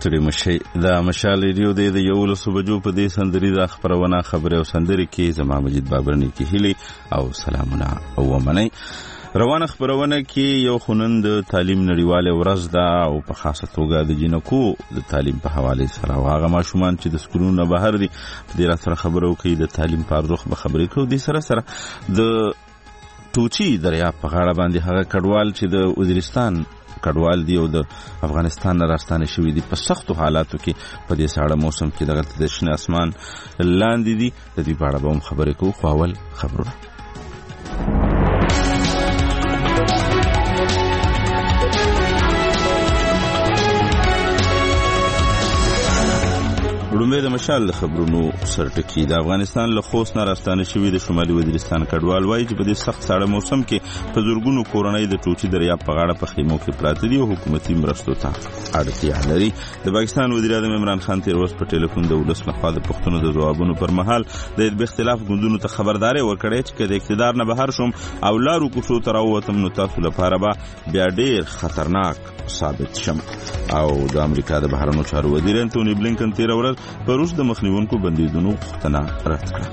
ستړي مشي. دا مشال ریډیو د 11 بجو په دې سندري خبرونه خبره او سندري کې زما مجید بابرني کې هلي او سلامونه او منئ. روانه خبرونه کې یو خنن د تعلیم نړیواله ورځ ده او په خاصه توګه د جنکو د تعلیم په حواله سره هغه ماشومان چې د سکولونو بهر دي په دې را سره خبرو کوي د تعلیم په ارزښت به خبرې کوي. د سره د توچی دریا په غاړه باندې هغه کډوال چې د وزیرستان کډوال دی او د افغانستان راستانه شوی دی په سختو حالاتو کې په دې ساړه موسم کې دغه د شنه اسمان لاندې دي. د دې په اړه به هم خبرې کوو. خو اول خبرونه. لومړی د مشال د خبرونو سرټکی. د افغانستان له خوست نه راستانه شوی د شمالي وزیرستان کډوال وایي چې په دې سخت ساړه موسم کې په زورګونو کورنۍ د ټوچي دریاب په غاړه په خیمو کې پراته دي او حکومتي مرستو ته اړتیا لري. د پاکستان وزیر اعظم عمران خان تیر ورځ په ټلیفون د ولس لخوا د پښتنو د ځوابونو پر مهال د اختلاف ګوندونو ته خبرداري ورکړې چې د اقتدار نه بهر شوم او لارو کوڅو ته راووتم نو تاسو لپاره به بیا ډیر خطرناک ثابت شم. او د امریکا د بهرنیو چارو وزیر انټونی بلینکن تیر ورځ په روس د مخنیوونکو بندیدونو غوښتنه رد کړه.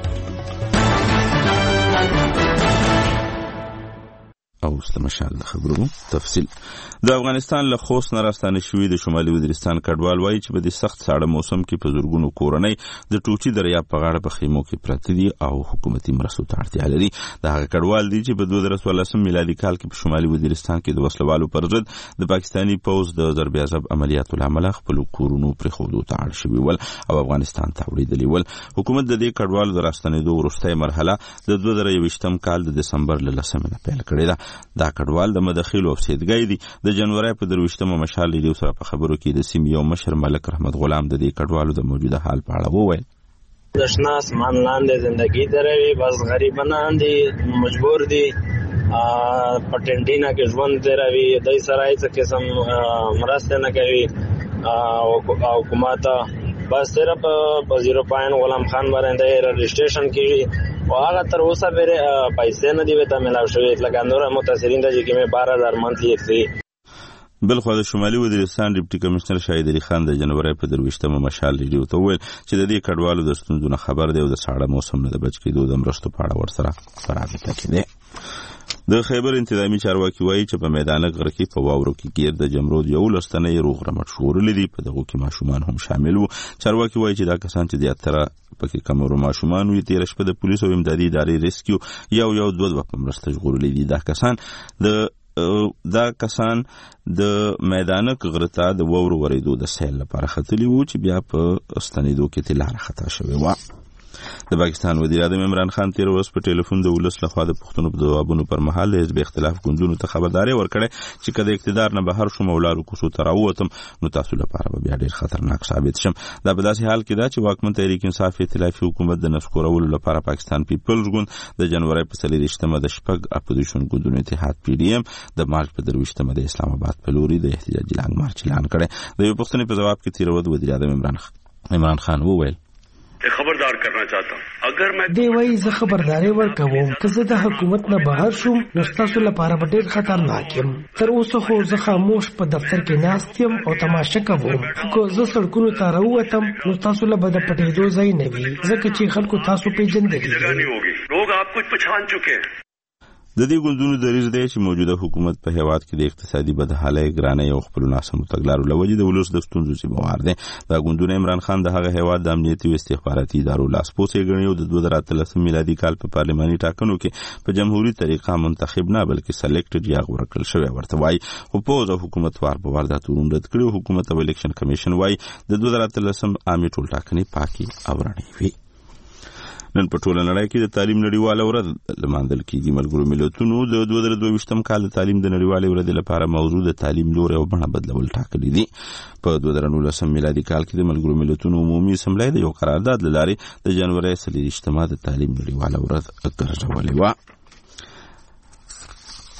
او مشال د خبرونو تفصیل. د افغانستان له خوست نه راستانه شوی د شمالي وزیرستان کډوال وایي چې په دې سخت ساړه موسم کې په زورګونو کورنۍ د ټوچي دریاب په غاړه په خیمو کې پراته دي او حکومتي مرستو ته اړتیا لري. د هغه کډوال دي چې په 2014 میلادي کال کې په شمالي وزیرستان کې د وسلوالو پر ضد د پاکستاني پوځ د ضرب عذاب عملیاتو لامل خپل کورونو پرېښودو ته اړ شوي ول او افغانستان ته وړېدلي ول. حکومت د دې کډوالو د راستنېدو وروستۍ مرحله د 2021 کال د دسمبر له 10 نه پیل کړې ده. دا کډوال د مداخلو او سیدګۍ دي. د جنوري په 23 مشال ریډیو سره په خبرو کې د سیمې یو مشر ملک رحمت غلام د دې کډوالو د موجوده حال په اړه وویل. د شنه اسمان لاندې زندگی دروي، بس غریبانان دي، مجبور دي په ټنټینا کې ژوند دروي. دای سره هیڅ قسم مرسته نه کوي او حکومت بس صرف په 0 غلام خان باندې رجسټریشن کیږي او هغه تر اوسه به پیسې نه دی وته ملاو شوی. لکه نور متاثرین د چې کې 12000 منتلی اکثري. بلخو د شمالي وزیرستان ډیپټي کمشنر شاهد علي خان د جنوري په 23 مشال ریډیو ته ویل چې د دې کډوالو د ستونزو نه خبر دی او د ساړه موسم نه د بچ کېدو د مرستو په اړه ورسره رابطه کوي. د خیبر انتظامی چارواکي وایي چې په میدان غر کې په واورو کې ګیر د جمرود یو لستنې روغ رمټ شورلې دي. په دغه کې ماشومان هم شامل وو. چارواکي وایي چې دا کسان چې زیاتره پکې کمرو ماشومان وي تیر شپه د پولیسو او امدادي ادارې ریسکیو یو دوه په مرسته ژغورلې دي. دا کسان د میدان غرتا د وورو ورېدو د سیل لپاره ختلی وو چې بیا په استنیدو کې تلاره خطا شوی و. د پاکستان وزیر اعظم عمران خان تیر ورځ په ټلیفون د ولس لخوا د پښتنو په ځوابونو پر مهال حزب اختلاف ګوندونو ته خبرداري ورکړه چې کله اقتدار نه بهر شوم او لارو کوڅو ته راووتم نو تاسو لپاره به بیا ډیر خطرناک ثابت شم. دا په داسې حال کې ده چې واکمن تحریک انصاف ائتلافي حکومت د نسکورولو لپاره پاکستان پیپلز ګوند د جنوري په 23 د شپږ اپوزیشن ګوندونو اتحاد PDM د مارچ په 23 د اسلام آباد په لوري د احتجاجي لانګ مارچ اعلان کړي. د یو پښتني په جواب کې تیر ورځ وزیر اعظم عمران خان وویل خبردار کرنا چاہتا ہوں اگر میں دی وای زه خبرداري ورکوم که زه د حکومت نه بهر شوم نو تاسو لپاره به ډیر خطرناک یم. تر اوسه خو زه خاموش په دفتر کې ناست یم او تماشه کوم. که زه سړکونو ته راووتم نو تاسو له بد پټېدو ځای نه وي ځکه چې خلکو تاسو پیژندلي دي. لوگ آپ کو پہچان چکے ہیں. د دې ګوندونو دریځ دی چې موجوده حکومت په هیواد کې د اقتصادي بدحالۍ ګرانۍ او خپل ناسمو تګلارو له وجې د ولس د ستونزو ذمہوار دي. دا ګوندونه عمران خان د هغه هیواد د امنیتي او استخباراتي ادارو لاسپوڅی ګڼي او د 2013 میلادي کال په پارلماني ټاکنو کې په جمهوریت طریقه منتخب نه بلکې سلیکټډ یا ورکړل شوی ورته وایي. خو پوز او حکومت وار په وار دا تورون رد کړي. حکومت او الیکشن کمیشن وایي د 2013 عامه ټولټاکنې پاکي او رڼې وي. نن په ټوله نړۍ کې د تعلیم نړیواله ورځ لمانځل کیږي. ملګرو ملتونو د 2022 کال د تعلیم د نړیوالې ورځې لپاره موضوع د تعلیم لوري او بڼه بدلول ټاکلي دي. په 2019 میلادي کال کې د ملګرو ملتونو عمومي اسمبلی د یو قرارداد له لارې د جنوري 23 د تعلیم نړیواله ورځ ګرځولې وه.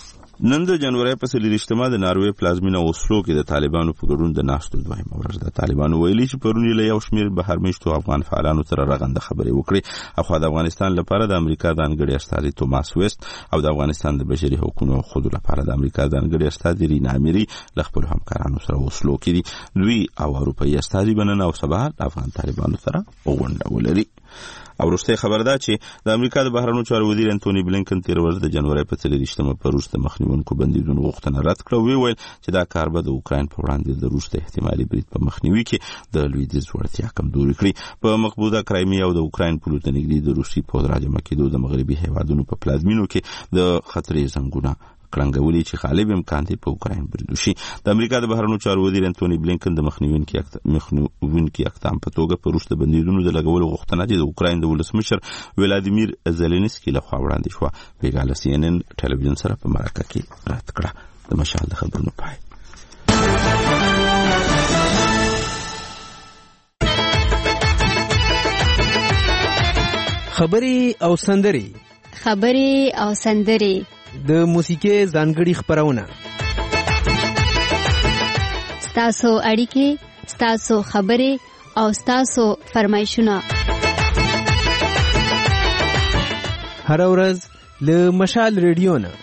نن د جنوري په 23 د ناروې پلازمینه اوسلو کې د طالبانو په ګډون د ناستو دویمه ورځ د طالبانو ویلي چې پرون له یو شمېر بهرمېشتو افغان فعالانو سره رغنده خبرې وکړې اخو د افغانستان لپاره د امریکا د ځانګړي استازي توماس ویست او د افغانستان د بشري حقوقو او خود لپاره د امریکا د ځانګړي استازي رینا اميري له خپل همکارانو سره اوسلو کې دي دوی او اروپایي استازي بننه او سبا د افغان طالبانو سره غونډه ولري. او وروسته خبر ده چې د امریکا د بهرنیو چارو وزیر انټونی بلینکن تیر ورځ د جنوري په 23 په روس د مخنیوونکو بندیزونو غوښتنه رد کړه او ویل چې دا کار به د اوکراین په وړاندې د روس د احتمالي برید په مخنیوي کې د لویدیځ وړتیا کمزوري کړي. په مقبوضه کرایمیا او د اوکراین په لور نږدې د روسي پوځ راجمع کېدو د مغربي هیوادونو په پلازمینو کې د خطرې زنګونه کړنګولي چې غالب امکان دی په اوکراین برید وشي. د امریکا د بهرنیو چارو وزیر انټونی بلینکن د مخنیوونکي اقدام په توګه په روس د بندیزونو د لګولو غوښتنه چې د اوکراین د ولسمشر ولادیمیر زيلنسکي لخوا وړاندې شوه ویګاله سی ان ان ټلویزیون سره په مرکه کې رد کړه. د مشال د خبرونو پای. خبري او سندري د موسیقي ځانګړي خبرونه ستاسو اړیکې ستاسو خبري او ستاسو فرمایشونه هر ورځ له مشال ریډیو نه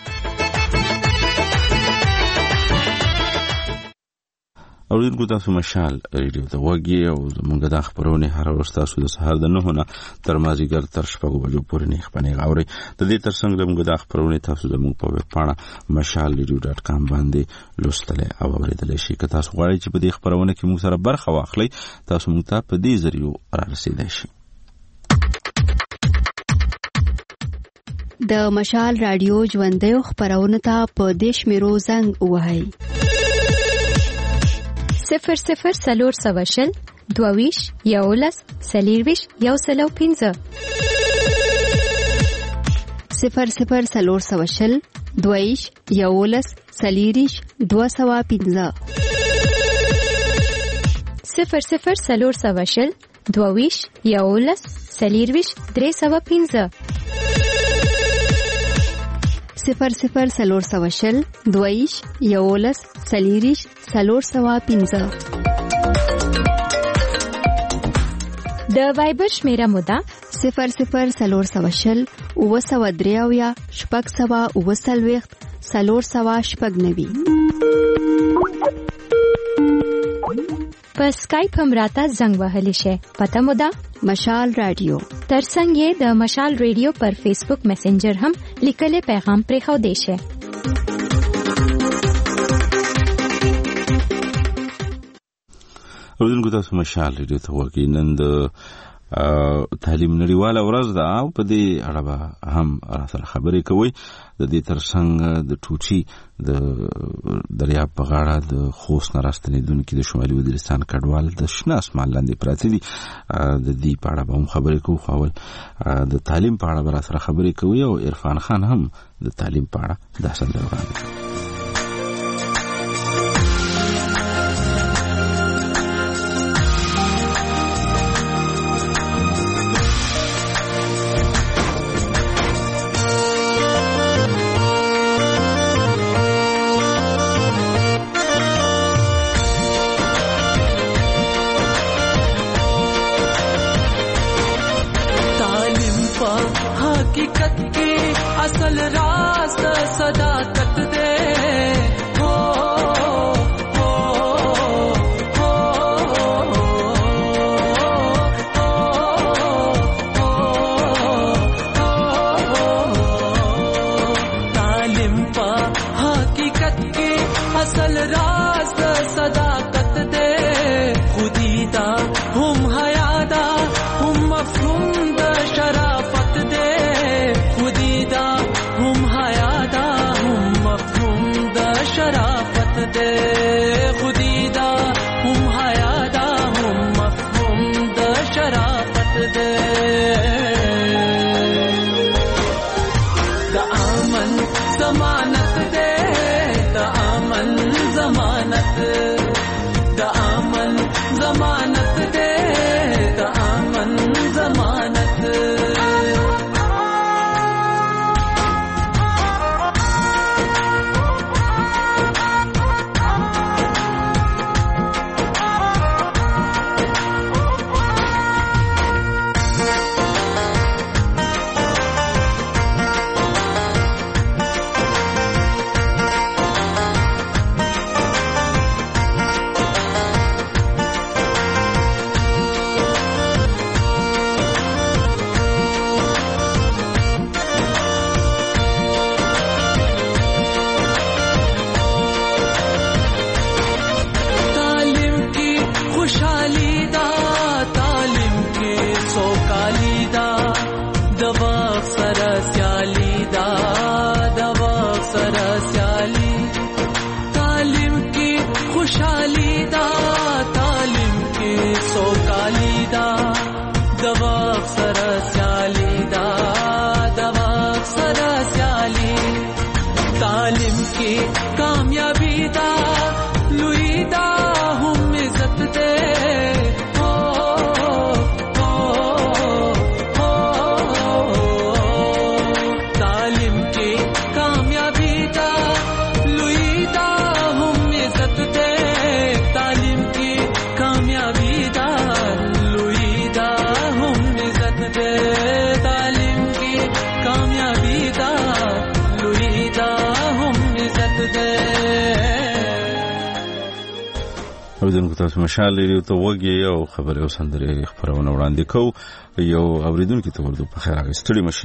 اوریدونکو تاسو مشال ریډیو ته وګورئ او موږ د خبرونه هر ورځ تاسو د سهار د 9 نه تر مازیګر تر 6 بجو پورې نه خبرونه غوړي. د دې ترڅنګ موږ د خبرونه تاسو زموږ په ویب پاڼه mashalradio.com باندې لوستل او اوریدل شي. که تاسو غواړئ چې په دې خبرونه کې موږ سره برخه واخلئ تاسو موږ ته په دې ذریعہ را رسیدئ شي. د مشال رادیو ژوندۍ خبرونه ته په دیش میرو زنګ وهاي 00 سلور سواشل دوویش یولس سلیرویش یوسلو 15 00 سلور سواشل دوویش یولس سلیریش 215 00 سلور سواشل دوویش یولس سلیرویش 315 00 سلور سواشل دوویش یولس سلیریش 315 د وایبر شمیره مودا 00 سلور سواشل اوسودریاویا شپږ سوا اوسلويخت سلور سوا شپږ نوي په اسکایپ هم راته زنګ وهلی شي. پته مو ده مشال رادیو. ترڅنګ یې د مشال رادیو پر فیسبوک میسنجر هم لیکلې پیغام پرې خو دی شي. اوریدونکو تاسو مشال رادیو ته وګورئ. نن د تعلیم نړیواله ورځ ده او په دې اړه به هم سره خبرې کوي. د دې ترڅنګ د ټوچي د دریاب په غاړه د خوست نه راستنېدونکي د شمالي وزیرستان کډوال د شنه اسمان لاندې پراته دي. د دې په اړه به هم خبرې کوو. خو د تعلیم په اړه به سره خبرې کوي او عرفان خان هم د تعلیم په اړه دا سندره وړاندې کوي. سره سیالي دا دوا سره سیالي تعلیم کې کامیابی دا لوی دا هم عزت دے تعلیم کې کامیابی دا لوی دا هم عزت دے تعلیم کې کامیابی دا لوی دا هم عزت دے تعلیم کې کامیابی دا لوی دا هم عزت دے. اوریدونکو تاسو مشال لري ته وګي او خبره او سندره خبرونه وړاندې کو یو اوریدونکو ته ورته په خیر راغستړي مشي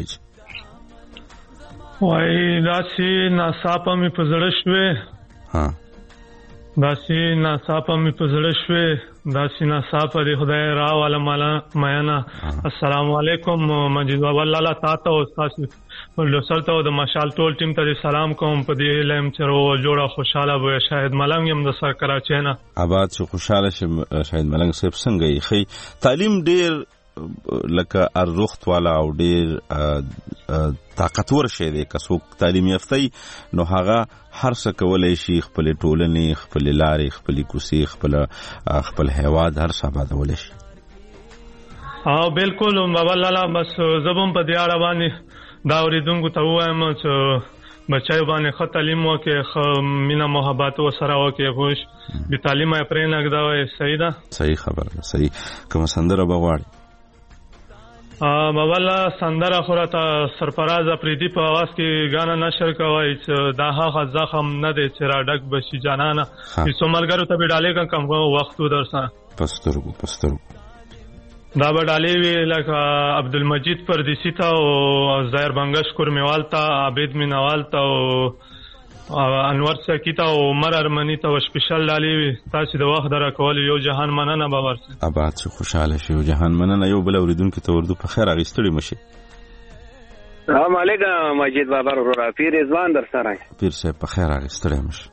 وای داسي ناصاپه می پزړ شوې ها داسي ناصاپه می پزړ شوې داسي ناصاپه دی خدای را والا مالا میانا السلام علیکم مجید بابا الله تاسو او تاسو ولې سره د مشال ټول ټیم ته سلام کوم په دې لم چرو جوړه خوشاله وي شاهد ملنګ يم د سر کراچۍ نه آباد شو خوشاله شه شاهد ملنګ صاحب څنګه یې خي تعلیم ډیر لکه ارزښت والا او ډیر طاقتور شی دی که څوک تعلیم یافته نو هغه هر څه کولای شي خپل ټولنې خپل لارې خپل کوسي خپل هیواد هر څه آبادولی شي. بالکل بابا لالا بس زبم په دې اړه باندې دا اوریدونکو ته وایم چې بچای باندې خو تعلیم وکي خو مینا محبت و سره وکي خوش به تعلیم یې پرې نه غواړي صحیح ده صحیح خبره صحیح کوم سندره بغواړي بابا لا سندره خورته سرفراز افریدی په आवाज کې غانا نشر کوي چې دا هغه زخم نه دی چې را ډک بشي جانانه چې سوملګرو ته به ډالې کم وخت درسه پسترګو دا به ډالې وی لکه عبدالمجید پردیسی ته او ظاهر بنگش کورمیوال ته عابد مینوال ته او انور سکی ته او عمر ارمنی ته سپیشل ډالې وی تاسو د وخت درکول یو جهان مننه به ورسه آباد شو خوشاله شو جهان مننه یو بل اوریدونکو ته ورته په خیر اغستړي مشي. السلام علیکم مجید بابا ورا پیر رضوان در سره پیر صاحب په خیر اغستړي مشي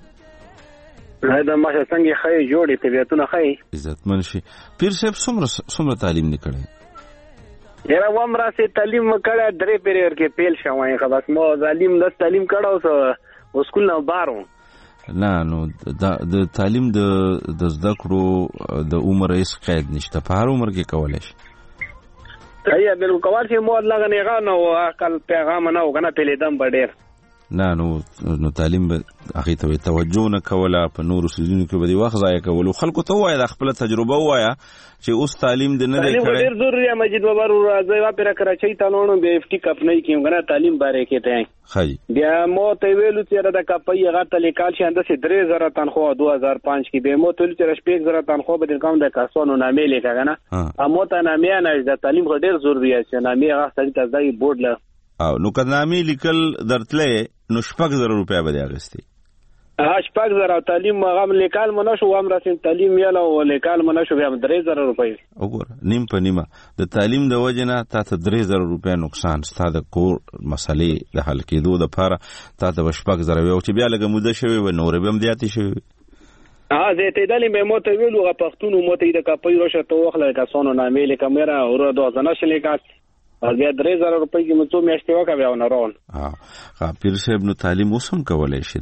دا ماشه څنګه خې جوړې طبيعتونه خې عزت منشي پیر صاحب څومره تعلیم نکړي یره ومره سي تعلیم کړه درې پیریور کې پیل شوم خلاص مو تعلیم د تعلیم کړه اوس سکول نه بارو نه نو د تعلیم د زده کړو د عمر هیڅ قید نشته په هر عمر کې کولای شي صحیح بالکل کول شي مو الله غني غانو عقل پیغام نه وغنه پیلیدم بډیر نه نو تعلیم به هغه ته توجه نه کوله په نورو سيزونو کې به دی وخت ضایع کول خلکو ته وایي د خپل تجربه وایي چې اوس تعلیم د نه دی کړی ډیر ضروري مجید بابا راځي واپره کراچۍ ته لونو به افټی کپ نه کیم غنا تعلیم باره کې ته خای بیا مو ته ویلو چې د کپي هغه ته لیکال شي اندسه 3000 تنخواه 2005 کې به مو ته چې 5000 تنخواه به د کوم د کاسونو نامې لیکاګنه امو ته نامې نه د تعلیم ډیر ضروري چې نامې هغه سړي ته ځای بورډ له او نو کدنامي لیکل درتله نو 6000 روپیا به اغستې 6000 تعلیم مغام لیکال منشو امرسین تعلیم یاله او لیکال منشو بیا 3000 روپیا وګور نیم په نیمه د تعلیم د وجنه تاسو 3000 روپیا نقصان ستاسو کور مسلې د حل کېدو د لپاره تاسو 6000 او چې بیا لګه موده شوی و نور به هم دیاتي شوی زه ته دلی مې موته ویلو غ پښتون موته د کپي روشه تو وخت کا سونو نامې لیکه میرا اور د ځنه شلیکات بیا 3000 روپۍ کې مڅو میاشتې وکړ بیا نه روان پیر صاحب نو تعلیم اوسم کولای شي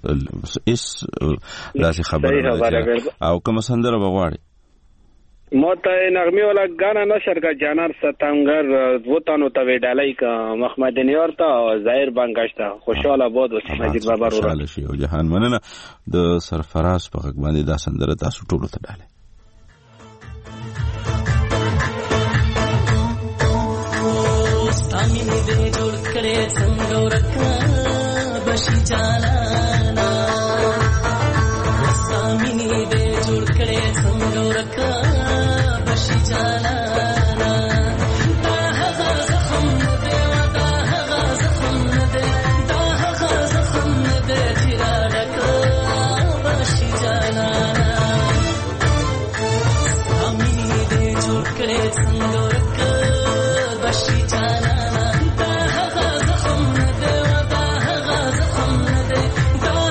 داسې خبره او کوم سندره بغواړي موته نغمه ولا غانا نشر کا جانر ستنګر وطنو ته وډالای کا محمد نیور ته ظاهر بنگشت خوشاله بود مجید بابا ورو خوشاله شي او جهان مننه د سرفراز په غږ باندې دا سندره تاسو ټول ته ډاله امين دې جوړ کړې څنګه ورکا بشي جانانا امين دې جوړ کړې څنګه ورکا بشي جانانا دا هغه زخم دې ودا هغه زخم دې دا هغه زخم دې چې راکا بشي جانانا امين دې جوړ کړې څنګه ورکا بشي جانانا دا هغه زخم دې ودا هغه زخم دې دا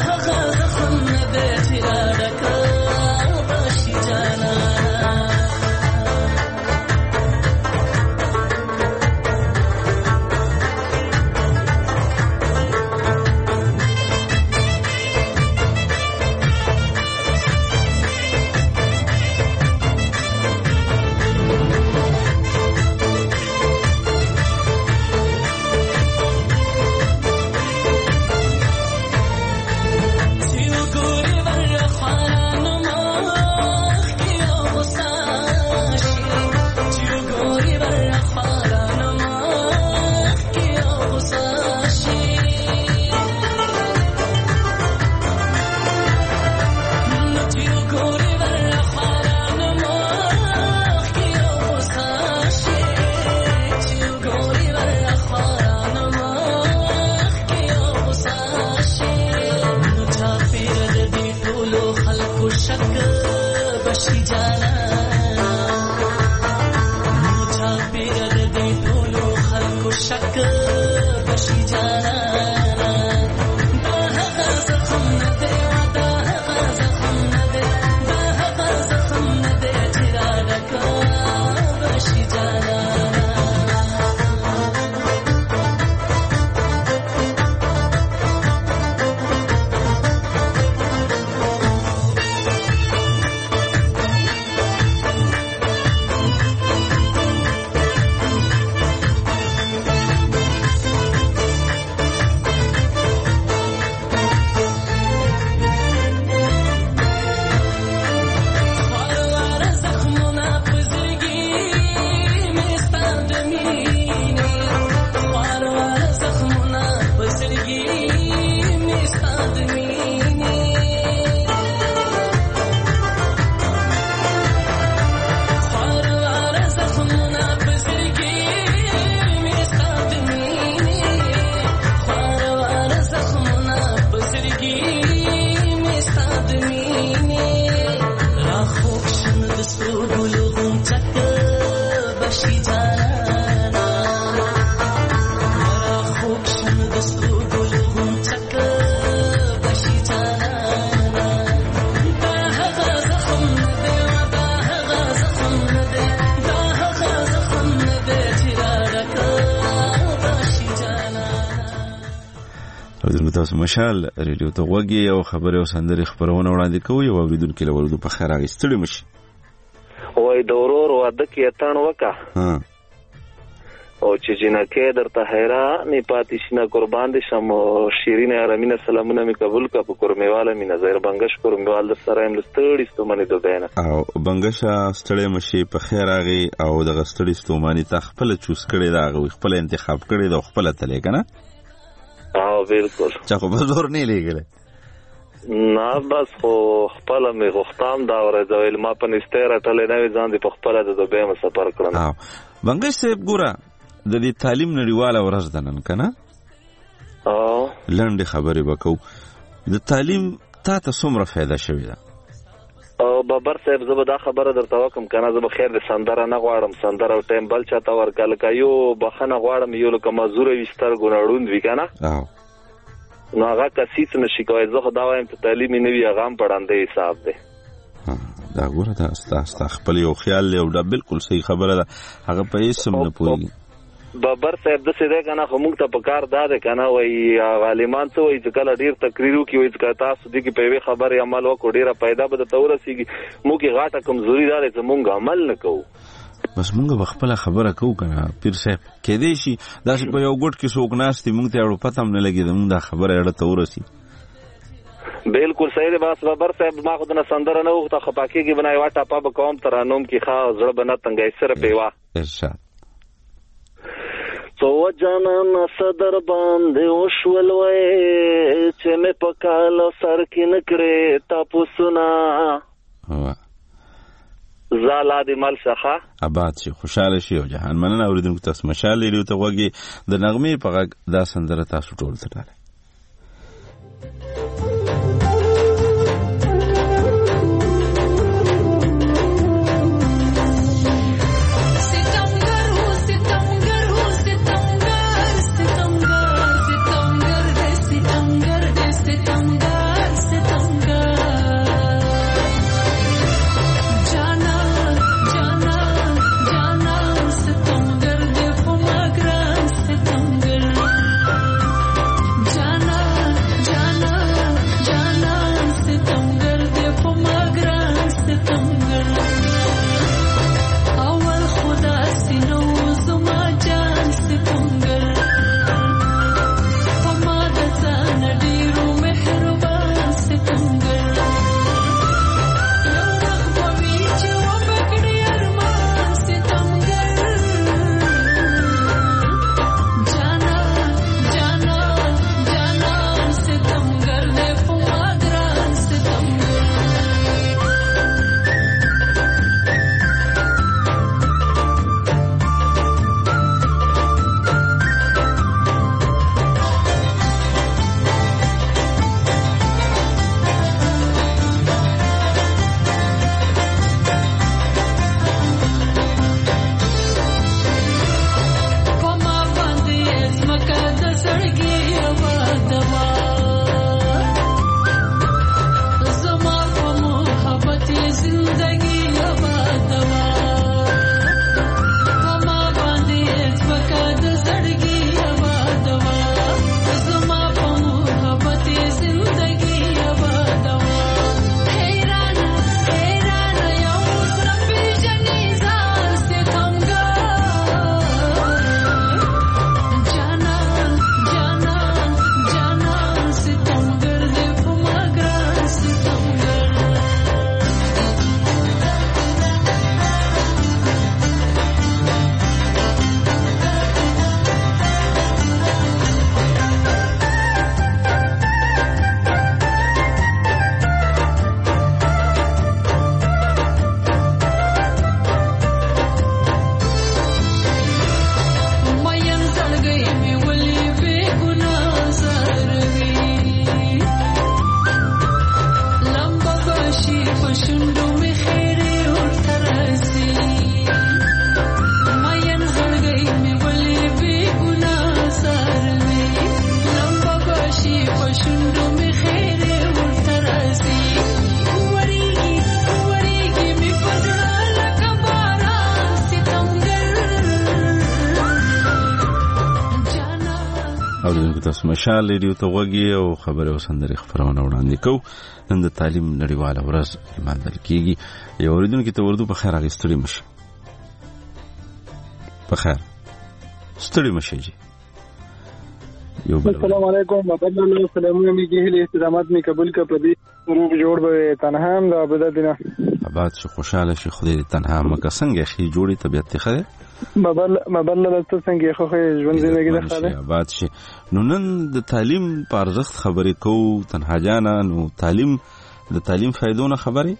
شک بشي جانانا دا هغه زخم نه دی دا هغه زخم نه دی دا هغه زخم نه دی چې را ډکه بشي جانانا تاسو مشال ریډیو ته وګورئ او خبرې او سندري خبرونه وړاندې کوي او اوریدونکو له ورودو په خیر راغستړي مشي وای د ورور واده کې اتان وکا او چې جنکه درته حیران پاتې شنه قربان دي شم شیرین ارامینه سلامونه می قبول کا په کورمیواله می نظر بنگش کورمیوال د سره هم لستړي ستومنه دوبینه او بنگشا ستړي مشي په خیر راغي او د غستړي ستومنه تخپل چوس کړي دا خپل انتخاب کړي دا خپل تلې کنه بالکل چا خو به زور نه لګل نه بس خو خپل می غختام دا ورځول ما په نستره ټلې نه ځان دي په خپل د دوبه سفر کړم بنگش صاحب ګوره د دې تعلیم نړیواله ورځ ده نن کنه لنډه خبرې وکاو د تعلیم تا ته څومره فایده شوې ده بابر صاحب زه به دا خبره درته وکم کنه زه به خیر د سندره نه غواړم سندره او ټیم بل چاته ورکل کایو بخنه غواړم یو لکه مزور وستر ګناړوند وی کنه نو هغه کسیت نشي کوي زه خدا وایم ته تعلیم نه وی هغه پړاندې حساب ده دا ګوره دا استا خپل یو خیال له دا بالکل صحیح خبره ده هغه په اسم نه پوي بابر صاحب د څه ده کنه خو موږ ته په کار داده کنه وای عالمان څه وای چې کله ډیر تقریرو کې وای چې تاسو دې کې په وی خبره عمل وکړو ډیره پیدا به تورسیږي موږ کې غاټه کمزوري ده چې موږ عمل نه کوو بس موږ خپل خبره کوو کنه پیر صاحب کې دې شي دا چې په یو ګډ کې څوک ناشتي موږ ته اړو پته هم نه لګي موږ دا خبره اړه تورسي بالکل صحیح دی بس بابر صاحب ما خو د سندره نه وخت خپاکي کې بنای واټه په قوم ترانوم کې خا زړه بنه تنګای سره پیوا ارشاد تو جانان صدر باندې وشول وای چې مې پکاله سر کې نکړې تاسو سنا زالا دی مال څخه آباد شي خوشاله شي او جهان مننه اوریدونکو تاسو مشال لري ته وګي د نغمه په غږ دا سندره تاسو ټول ته اوریدونکو تاسو مشال ریډیو ته وګورئ او خبره وسندري خبرونه وړاندې کوو. نن د تعلیم نړیواله ورځ لمانځل کیږي. یو اوریدونکو ته ورته په خیر اغستړي مشه. په خیر ستړي مشه جی. السلام علیکم محمد الله سلامونه میږي هلي استدامات می قبول کا پدی روح جوړ به تنها هم د ابدا دینه آباد شو خوشاله شي خدای تنها مکه څنګه شي جوړي طبيعت ته مبل له څنګه خو ژوند زندگی ده خاله آباد شي. نو نن د تعلیم په ارزښت خبرې کوو تنها جانا. نو تعلیم د تعلیم فائدونه خبرې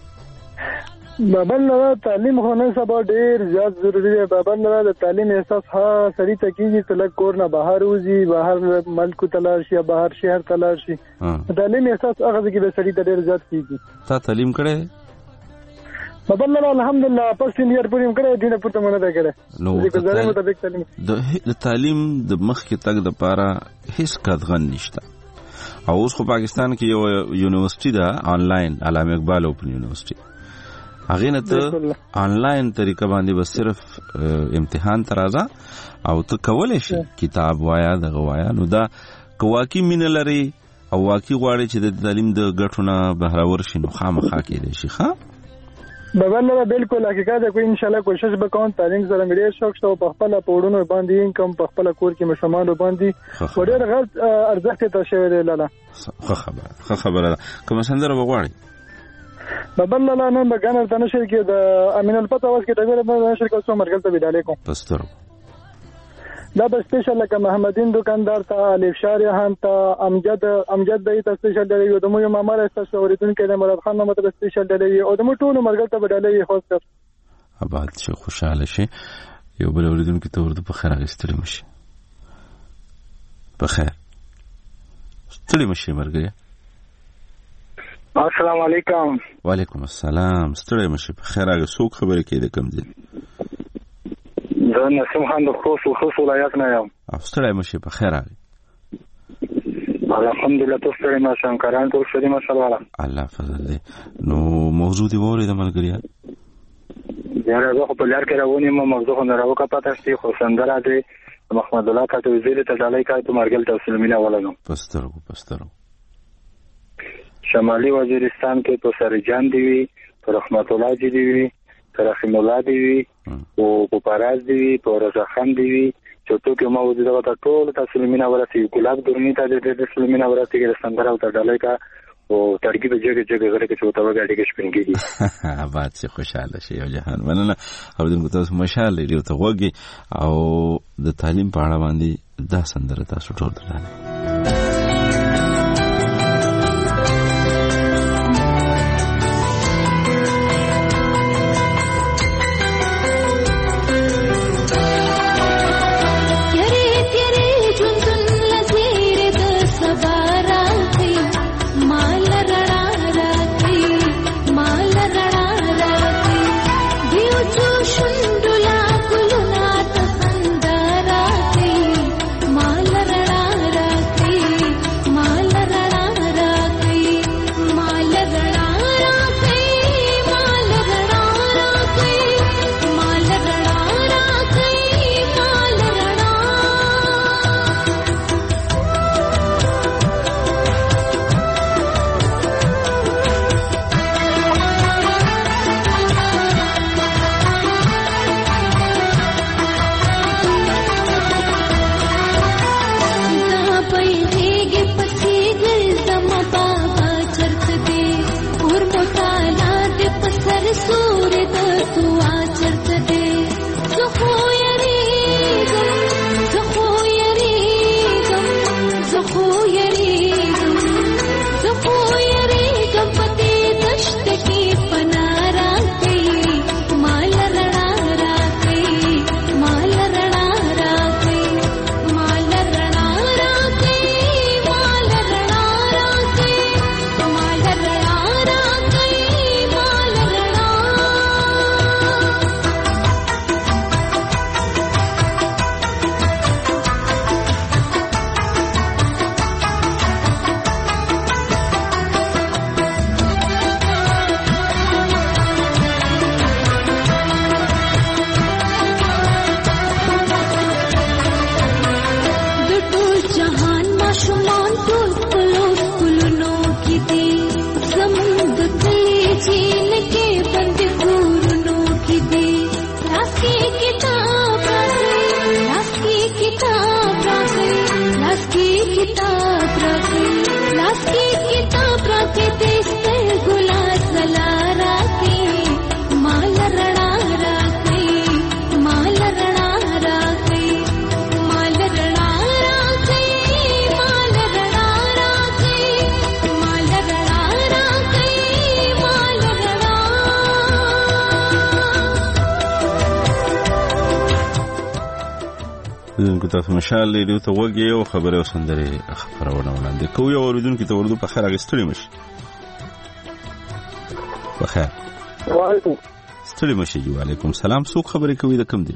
بابل له تعلیم خو نه سبا ډیر زیات ضروری دی. بابل له د تعلیم احساس ها سړی ته کیږي چې لږ کور نه بهر وځي بهر ملک تلاشي یا بهر شهر تلاشي. تعلیم احساس هغه کې به سړی ته ډیر زیات کیږي. تا تعلیم کړې بابل له الحمدلله پس سینیئر پوریم کړې دینه پټه مونږ نه کړې. نو د تعلیم د مخ کې تک د پاره هیڅ قدغن نشته. او اوس خو پاکستان کې یو یونیورسيټي ده آنلاین علامه اقبال اوپن یونیورسيټي. هغه نه ته آنلاین طریقه باندې بس صرف امتحان ترازه او ته کولای شي کتاب وایا دغه وایا. نو دا کواکی مين لري او واقعي غواړي چې د تعلیم د غټونه بهراور شي نو خامخا کېدای شي. ښه بابا بالکل حقیقت کوي ان شاء الله کوشش وکوم تعلیم سره مې شوق شته په خپل پورونو باندې انکم په خپل کور کې مشمانو باندې وړر غلط ارزښت ته شوی دی. لاله خو خبره کوم سندره وغواړي بابا لاله نن بګانر د نشر کې د امین الفتح واس کې دغه نشر کې څو مرګل ته ویډاله کوم پستر دا به سپیشل لکه محمدین دکاندار ته الف شارحان ته امجد دای ته سپیشل دی. یو د مو مامار استاسو اوریدونکو د مراد خان نوم ته سپیشل دی او د مو ټول مرګل ته ویډاله خو څه آباد شي خوشاله شي. یو بل اوریدونکو ته ورته په خیر اغستړي مشي. په خیر ستړي مشي مرګه. السلام علیکم. وعلیکم السلام. ستړي مشي په خیر هغه څوک خبرې کوي د کم ځای زه نسیم خان د خوست ولایت نه یم. ستړي مشي په خیر هغه الحمدلله تو ستړي مشه انکاران ټول ستړي مشه والا الله فضل دی. نو موضوع دی وره د ملګریا یاره زه په لار کې راونی موضوع نه راوکا پاتې شي خو سندره دی محمد الله کاته وزیر ته ډالۍ کای ته مرګل توسل مینا ولګم پسترو شمالي وزیرستان کې په سرجان دی وی پر رحمت الله جی دی وی پر رحیم الله دی وی او په پاراز دی وی په رضا خان دی وی چې تو کې ما وځي دا ټول تاسو مینا ورته ګلاب درنی ته د تاسو مینا ورته کې سندره او ډالۍ کا او ترګي به جګه غره کې چوتا وګاډي کې شپنګيږي. آباد شي خوشاله شي او جهان مننه. اوریدونکو تاسو مشال ریډیو ته وګورئ او د تعلیم په اړه باندې دا سندره تاسو ټول درنه شندلا ګلنا ته خندارا کوي مال رڼا زه تاسو مشال ریډیو ته وګورئ او خبره او سندره خبرونه وړاندې کوي او اوریدونکو ته ورته په خیر اغستړي مشي په خیر وعلیکم ستړي مشي وعلیکم سلام څوک خبرې کوي د کوم دي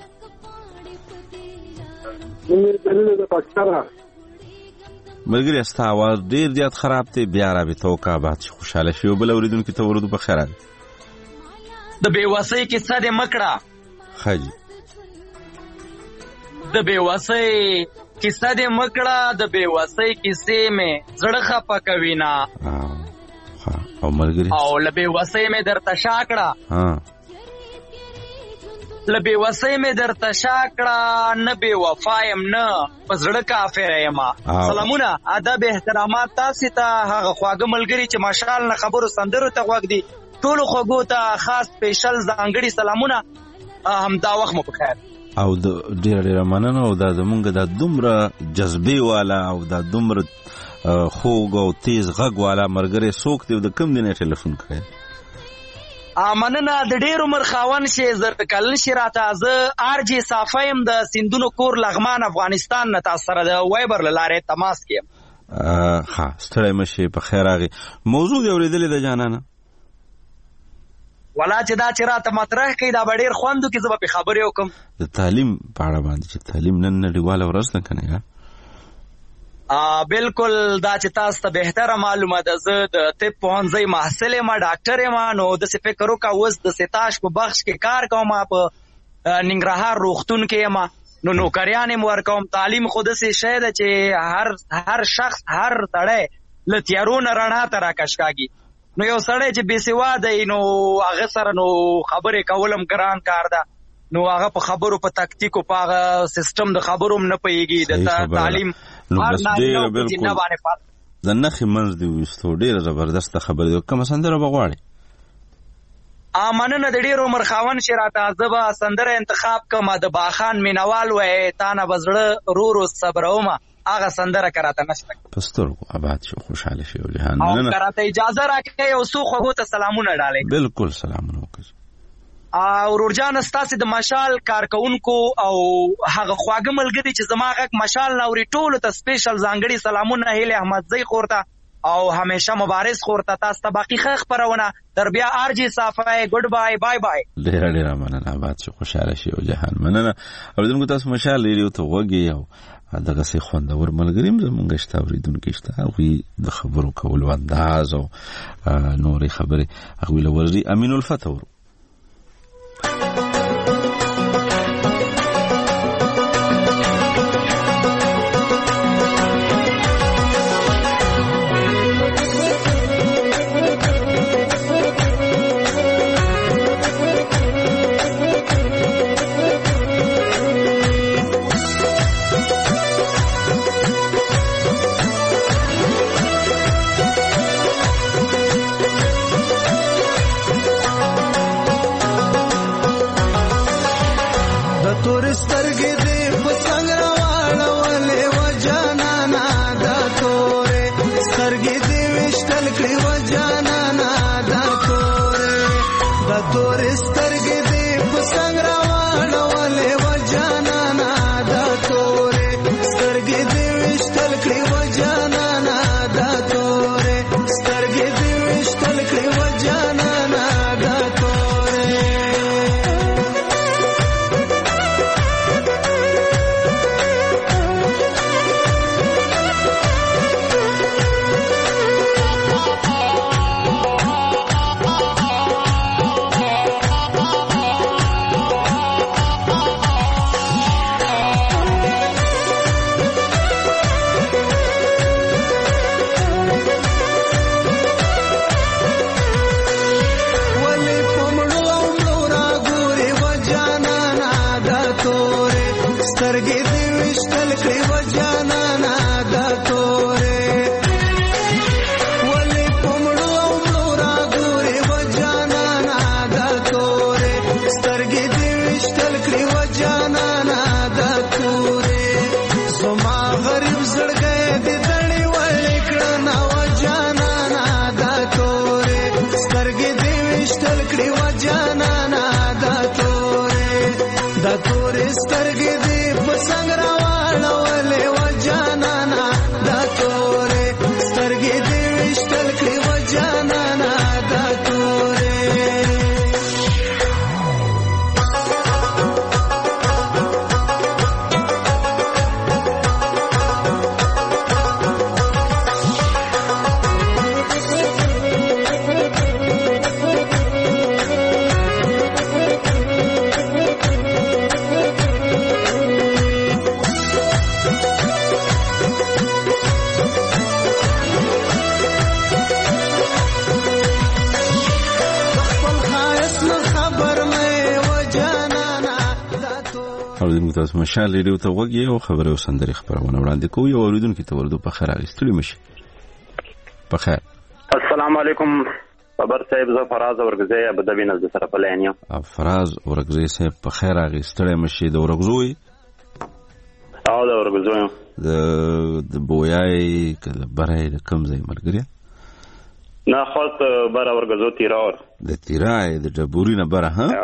ملګری استا आवाज ډیر زیات خراب دی بیا را به توکا بعد خوشاله شي او بل اوریدونکو ته ورته په خیر د بیواسۍ کیسه د مکړه خاجي د بیواسۍ کیسه د مکړه د بیواسۍ کیسې مې زړه خپه کوي نه او ملګری او له بیواسۍ مې درته شاکړه له بیواسۍ مې درته شاکړه نه بې وفا یم نه په زړه کافر یم سلامونه ادب احترامات تاسې ته هغه خواږه ملګري چې ماشال نه خبرو سندرو ته غوږ دي ټولو خوږو ته خاص سپیشل ځانګړي سلامونه همدا وخت مو په خیر او د ډیره مننه او دا زمونږ د دومره جذبې والا او د دومره خوږ او تیز غږ والا مرګره څوک دی د کوم دی نه ټلیفون کوي مننه د ډیر عمر خاون شي زر کلن شي راته زه ارجی صافایم د سندونو کور لغمان افغانستان نه تاسو سره د وایبر لاره تماس کیم ها ستړی مشي په خیر راغی موضوع دی اوریدلې د جانانه ولا چې دا چې راته مطرح کړي دا ډیر خوندو کې زه په خبرې وکم د تعلیم په اړه باندې چې تعلیم نن نړیواله ورځ ده کنه بالکل دا چې تاسو ته بهتره معلومه ده زه د طب پوهنځي محصل یم ډاکټر یم نو د څه فکر وکړه اوس د ستاش په بخش کې کار کوم په ننګرهار روغتون کې یم نو نوکریان یې ورکوم تعلیم خو داسې شی ده چې هر شخص هر سړی له تیارو نه رڼا ته راکش کاږي نو یو سړی چې بې سواده نو هغه سره نو خبرې کولم ګران کار ده نو هغه په خبرو په تکتیک او په هغه سیستم د خبرو هم نه پوهېږي د تعلیم نو بس ډېره بالکل د نښې منځ دې ویستو ډېره زبردسته خبرې دی کومه سندره به غواړې مننه د ډېر عمر خاون شي راته زه به سندره انتخاب کوم د باخان مینوال وایې تا نه به زړه رو رو صبرومه هغه سندره کراته نشته په سترګو اباد شو خوشحاله شي جهان او کراته اجازه راکړئ او څو خوږو ته سلامونه ډالئ بالکل سلامونه وکړئ ورورجان ستاسې د مشال کارکونکو او هغه خواږه ملګري چې زما غږ مشال نه اوري ټولو ته سپیشل ځانګړي سلامونه هیلې احمدزی خور ته او همیشه مبارز خور ته تاسو ته باقي ښه خپرونه در بیا ارجی صافی ګډ بای بای بای ډېره مننه آباد شو خوشحاله شي او جهان مننه اوریدونکو تاسو مشال ریډیو ته وګورئ او دغه سي خوندور ملګري زمونږ شته اوریدونکو شته هغوی د خبرو کولو انداز او نورې خبرې هغوی له ورځي امین الفتح سترګې دې په څنګه اوریدونکو تاسو مشال ریډیو ته وګورئ او خبره او سندري خبرونه وړاندې کوي او اوریدونکو ته ورته په خیر اغستړي مشي په خیر. السلام علیکم خبر صاحب، زه فراز ورغزی ابدابي نزد سره په لاین یم. فراز ورغزی صاحب په خیر اغستړي مشي. د ورغزوي او د ورغزوي د بویای کله برای د کم ځای مرګري نه خاص بره ورغزو تیرار د تیرای د ډبوري نه بره ها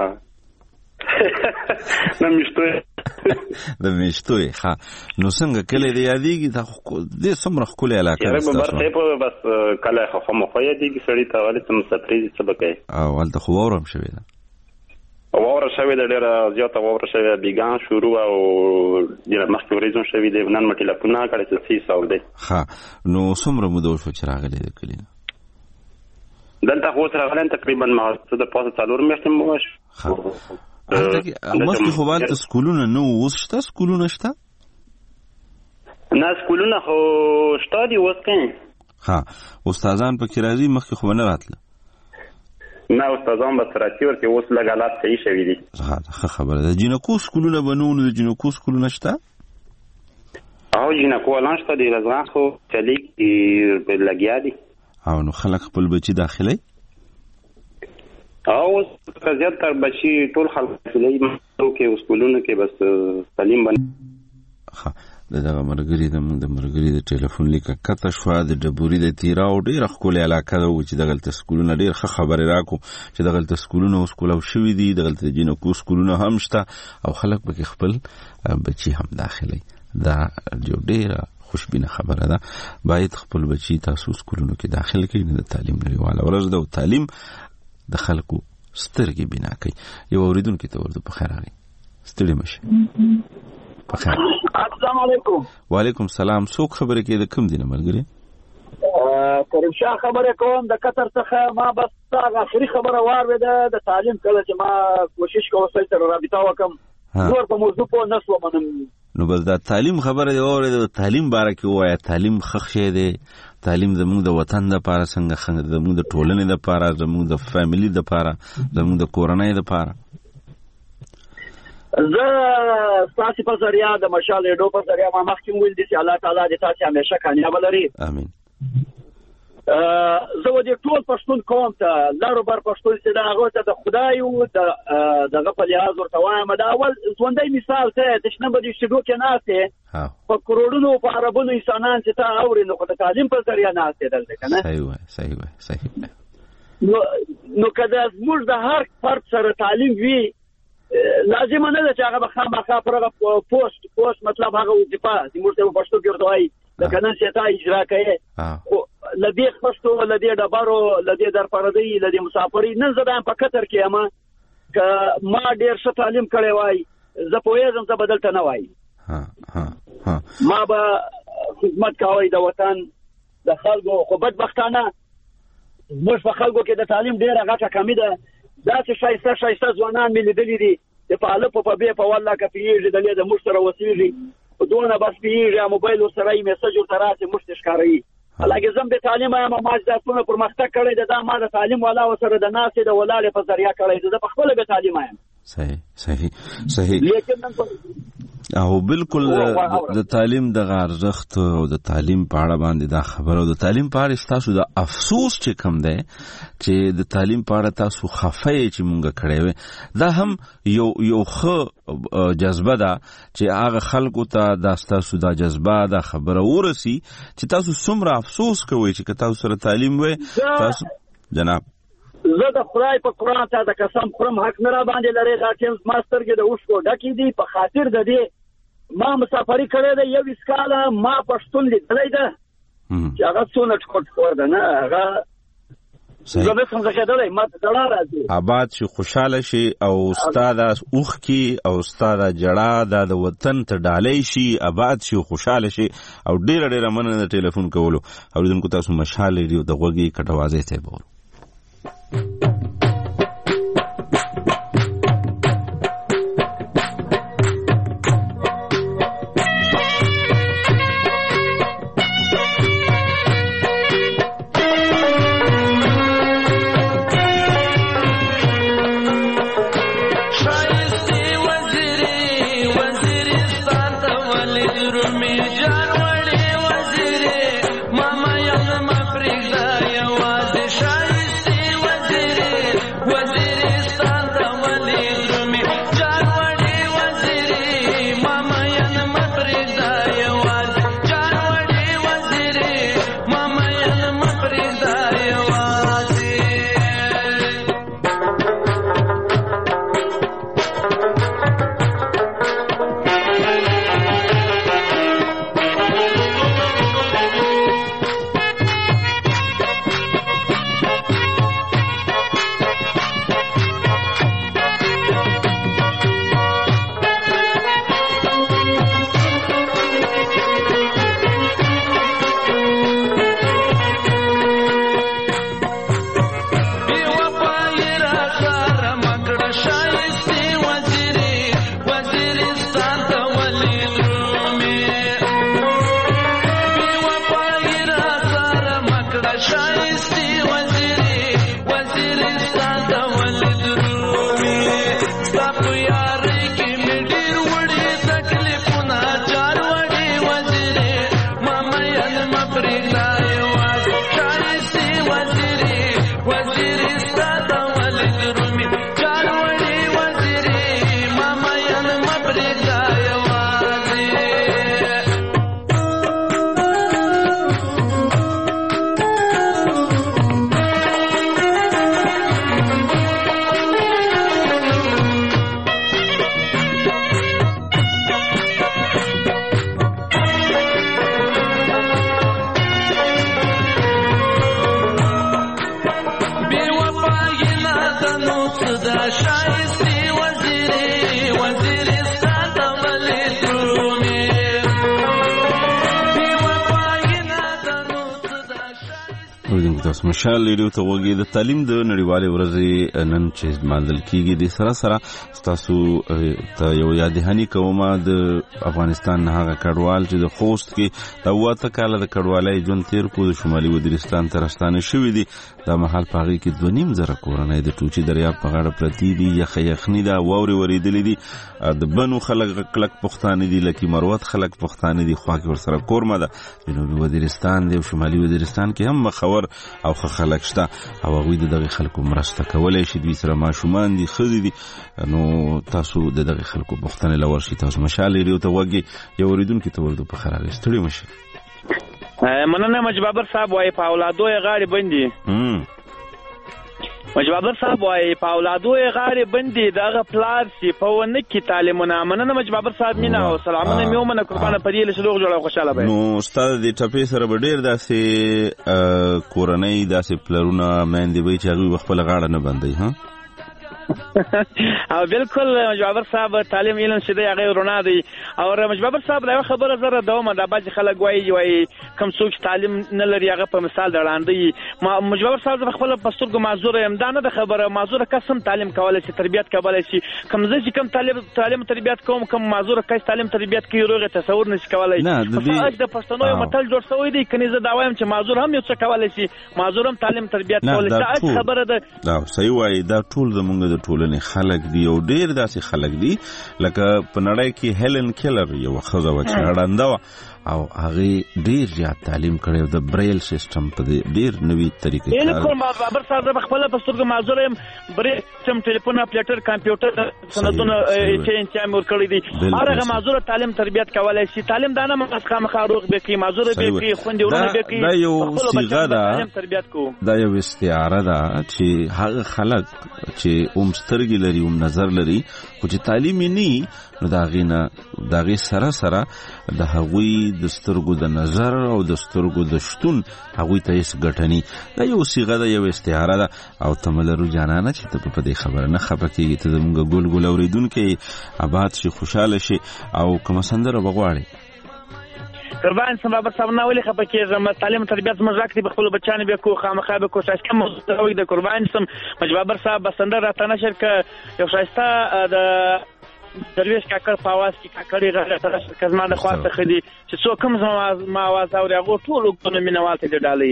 نه مشتوي د مشتوي ها. نو څنګه کله دی یادېږي د څومره خولي علاقه یاره به برته په بس کله خو مخه یادېږي سړی ته ولې تم سپریز څه بکای او ولته خو اورم شوی دا وره شوی د ډیره زیاته وره شوی بیګان شروع او د مخکې ورېزون شوی د نن مټی لپونه کړي چې 300 دی. ها نو څومره مو شو چې راغلی د کلینه دلته خو سره غلن تقریبا ما څه د پاسه څلور میاشتې مو وش. مخکې خو والته سکولونه نو اوس شته سکولونه شته نه سکولونه خو شته دي اوس کې. ها استادان پکې راځي مخکې خو نه راتله نه استادان بس راځي ورته اوس لګالات صحیح شوی دي. ها خبره ده. جنکو سکولونه بنونه د جنکو سکولونه شته او جنکو لانشته دي رضوان خو چلی په لګیا دي او نو خلک خپل بچي داخلي او زیات تر بچي ټول خلک داخلي کې سکولونه کې بس تعلیم باندې. ها دغه مرګري د مرګري د ټلیفون لیکه کته شو د ډبوري د تیرا او ډیر خولي علاقه ده چې دغه سکولونه ډیر خبره راکو چې دغه سکولونه اوس کولو شوې دي دغه جنکو سکولونه هم شته او خلک به خپل بچي هم داخلي. دا جو ډیر خوشبینه خبره ده. باید خپل بچی تاسو سکولونو کې داخل کړئ. د تعلیم نړیواله ورځ ده او تعلیم د خلکو سترګې بنا کوي. یو اوریدونکو ته ورته په خیر راغی ستړي مشه په خیر. السلام علیکم. وعلیکم السلام. څوک خبره کې د کوم دینه ملګری کریم شاه خبره کوم د قطر څخه. ما بس هغه اخري خبره واورېده د تعلیم کله چې ما کوشش کوم سره رابطه وکم نور په موضوع په نسو منم. نو بس دا تعلیم خبره دی اوره د تعلیم باره کې وایا تعلیم خخ شه دی. تعلیم زموږ د وطن د پاره څنګه زموږ د ټولنې د پاره زموږ د فیملی د پاره زموږ د کورنۍ د پاره. زه تاسو په ذریعہ د مشال ریډیو په ذریعہ ما مخکې ویل دي چې الله تعالی دې تاسو همیشه کامیاب لري. امين. زه ودې ټول پښتون قوم ته لارو بر پښتون چې دا هغه ته د خدای او دغه په لحاظ ورته وایم دا اول ژوندۍ مثال ته د شنه بده شګو کې ناشته په کروڑونو په عربونو انسانان چې تا اوري نو د تعلیم په ذریعہ ناشته دلته کنه. صحیح نو کله موږ د هر فرد سره تعلیم وی لازم نه ده چې هغه بخامخا پرغه پوسټ مطلب هغه وظیفه چې موږ ته پښتو کې ورته وایي د قانون سیاته اجرا کوي لدی پښتو لدی ډبرو لدی در پردی لدی مسافری نن زدان په قطر کې ما ما ډیر ښه تعلیم کړی وای زه پوهیږم ته بدلته نه وای ما به خدمت کوي د وطن د خلکو خو بدبختانه موږ په خلکو کې د تعلیم ډیره غټه کمی ده. دا چې شایسته ځوانان ملي دي د پاله په به په والله کفیږي د لید موږ سره وسیږي دونه بس پیږي موبایل سره یې میسج ورته موږ ښکاري. هغه زم به تعلیم ما ماجداتونه پرمختګ کړی دا ما د تعلیم والا سره د ناسې د ولاله په ذریعہ کړی دا په خپل به تعلیم یم. صحیح او بالکل د تعلیم د ارزښت او د تعلیم په اړه باندې دا خبره د تعلیم په اړه تاسو د افسوس چې کم ده چې د تعلیم په اړه تاسو خفه چې مونږ کړی و دا هم یو خو جذبه ده چې هغه خلکو ته د تاسو د جذبه د خبره ورسی چې تاسو څومره افسوس کوئ چې تاسو سره تعلیم و تاسو جناب. زه د خدای په قرآن ته د قسم خورم حق نه را باندې لري غاټیم ماستر کې د اوښکو ډکې دي په خاطر د دې ما مسافری کړې ده یو اسکاله ما پښتون لیدلې ده چې هغه څونه ټکټ کور ده نه هغه زه به څنګه کېدلې ما ته ډړا راځي آباد شي خوشاله شي او استاد اوخ کی او استاد جړه د وطن ته ډالې شي آباد شي خوشاله شي او ډېر مننه د ټلیفون کولو او دونکو تاسو مشاله دی د غوږی کټوازې ته بول. شایسته وزیری درومي جان وړي وزیرې ماما یم مفرګدا یواز شایستي وزیرې وزیرستان ته ولې درومي جان وړي وزیرې ماما یم مفرګدا یواز جان وړي وزیرې ماما یم مفرګدا یواز مشال ریډیو ته وګورئ د تعلیم د نړیوالې ورځې نن چې مانځل کیږي د سره سره تاسو ته یو یادهانی کوم د افغانستان نه هغه کډوال چې د خوست کې د واته کال د کډوالۍ ژوند تیر کو د شمالي وزیرستان ته راستانه شوې دي د محل پاغي کې 2.5 کورنۍ د ټوچي دریاب په غاړه پرتی دي یخنی دا ووري وریدلې دي د بنو خلک کلک پښتانه دي لکه مروت خلک پښتانه دي خو کې ورسره کورمه ده جنوبي وزیرستان دی او شمالي وزیرستان کې هم مخور او خلک شته او هغوی د دغه خلکو مرسته کولای شي دوی سره ماشومان دي ښځې دي نو تاسو د دغه خلکو پوښتنې لور شي تاسو مشال ریډیو ته وګورئ یو اوریدونکي ته ورته په خراغ ستړي مشي مننه مجبابر صاحب وايي په اولادو یې غاړې بندي مجبابر صاحب وايي په اولادو یې غاړې بندي دغه پلار سي په ونه کې تعلیمونه مننه مجبابر صاحب مینا او سلامونه میومنه قربانه پدې له شلوغ جوړه خوشاله به نو استاد دې ټپې سره به ډېر داسې کورنۍ داسې پلرونه مېندې وي چې هغوی خپل غاړه نه بندي ها او بالکل مجبابر صاحب تعلیم علم شته هغه رونا دی او مجبابر صاحب دا خبره زره دومره د باج خلک وایي کوم څوک تعلیم نه لري هغه په مثال دراندي مجبابر صاحب خپل پسترګو معذور یم دا نه د خبره معذور قسم تعلیم کولای شي تربیت کولای شي کوم ځکه کوم تعلیم تربیت کوم معذور کس تعلیم تربیت کوي روغه تصور نشي کولای د پښتنو یو متل جوړ شوی دی کني زه دا وایم چې معذور هم یو څه کولای شي معذور هم تعلیم تربیت کولای شي دا خبره ده دا صحیح وایي دا ټول زمونږ د ټولنې خلک دی او ډیر داسې خلک دی لکه په نړۍ کې هیلن کیلر یو ښځه وه چې اړنده وه او هغه ډیر زیات تعلیم کړی د بریل سیستم په ډیر نوې طریقې بالکل بابر صاحب خپل پښتو معذور يم بریل سیستم ټلیفون اپلیټر کمپیوټر سندونه چې امر کړی دي هغه معذور تعلیم تربیت کولای شي تعلیم دانه مسخه مخاروغ به کی معذور به کی خوندونه به کی دا یو صيغه ده دا یو استعاره ده چې هغه خلک چې سترګې لري نظر لري خو چې تعلیم نه نو دا غي سره سره د هغوی د سترګو د نظر او د سترګو د شتون هغوی ته هیڅ ګټنی دا یو صيغه ده یو استعاره ده او تملرو جانانه چې ته په دې خبره نه خپه کېږي ته زموږ ګول اوریدونکي آباد شي خوشاله شي او کوم سندره بغواړي قربان سم بابا صاحب نه ولې خپه کېږم تعلیم تربیت مزاق دي بخپل بچانه به کو خامخا به کوشش کوم او د قربان سم مجبابر صاحب بسندر راته نشر ک یو شایسته د درویش کاکر پاواز کی کاکړی غره تر کزما د خواته خدي چې څوک کوم ما आवाज اوري هغه ټول کوم مینوال ته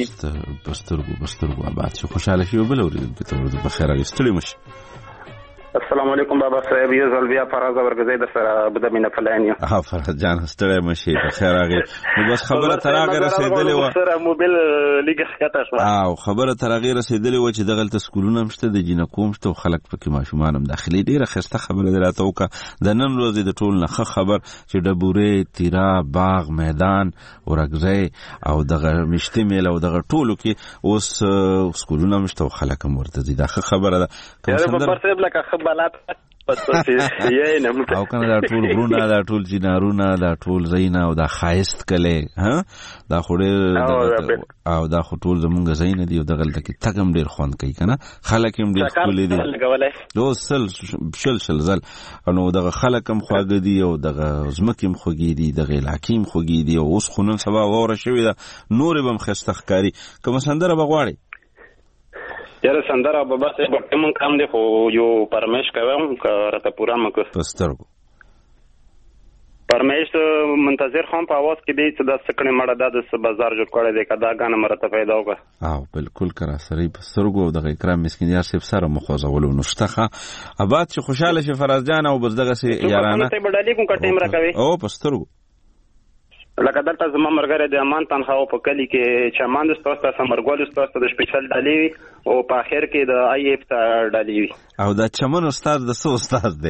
ډالې بسترګو آباد شي خوشاله شي وبل اوري ته په خیر راستړي مش السلام علیکم بابا صاحب یو ځل بیا فراز ورګزی در سره بده مینه فلانی فرز جان ستړی مشي په خیر راغی نو بس خبره تر هغه رسیدلې و سره موبایل لیګ ښکته شو او خبره تر هغه رسیدلې و چې دغه سکولونه مشته د جنکو مشته خلک پکې ماشومان هم داخلي ډیره خسته خبره دراته وکړه د نن ورځې د ټول نه خبر چې ډبورې تیرا باغ میدان ورګزی او دغه مشته میل او دغه ټولو کې اوس سکولونه مشته خلک هم ورته دي دا خبره ده لکه خبرات او کنه دا ټول غرونه دا ټول جنارونه دا ټول زینا او دا خایست کله ها دا خوړې او دا ټول زمونږ زین دي او دغه لکه تګم ډیر خوان کوي کنه خلک هم ډیر خولې دي نو شل زل نو دغه خلک هم خواږه دي او دغه زمکم خوږي دي دغه علاقې خوږي دي او اوس خونن سبا وره شوی دا نور به مخستخکاری کوم سندره بغواړي یاره سندره بابا صاحب کوم کام دی خو یو پرمیش کوم که راته پورا مکو پسترګو پرمیش منتظر خان په आवाज کې دی چې د سکړې مړه د بازار جوړ کړی دی کدا غانه مرته پیدا وکړه او بالکل کرا سری پسترګو د اکرام مسکینیار صاحب سره مخوځولو نشته اباد چې خوشاله شي فراز جان او بس دغه سي یارانه ته بډالي کوم کټیم راکوي او پسترګو لکه دلته زما مرګره د امان تنخوا په کلی کې چمان د ستاسو سمرګول ستاسو د سپیشل ډالي او په اخر کې د آی اف ته ډالي او دا چمن استاد د سو استاد دی